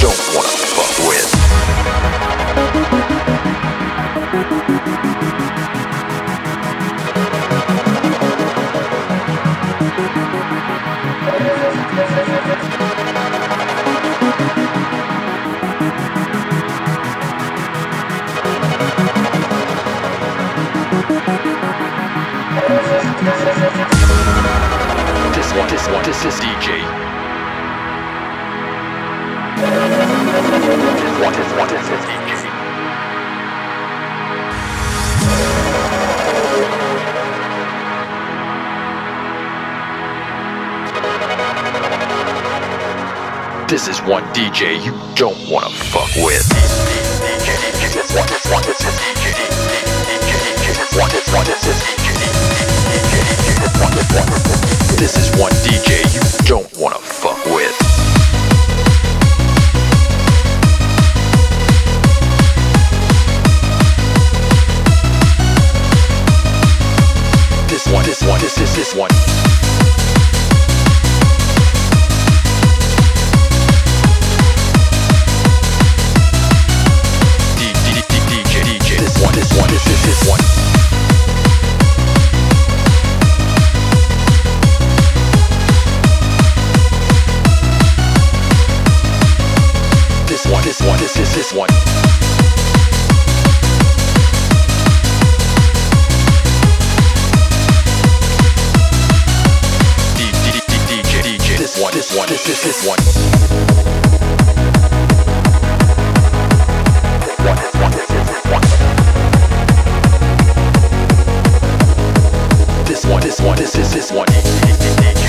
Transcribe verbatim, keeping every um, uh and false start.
don't wanna fuck with. This one, this one, this is D J. This one, this one, this is D J. This is one D J you don't wanna fuck with. D J, D J, this one, this one, this is D J. D J, D J, this one, this one, this is D J. D J, D J, this one, this one, this is. This is one D J you don't wanna fuck with. This one, this one, this is this one. D D D D J D J. This one, this one, this is this one. This one, this one, this is this one. D D D D J D J. This one, this one, this is this one. This one, this one, this is this one. This one, this one, this is this one. D D D D J.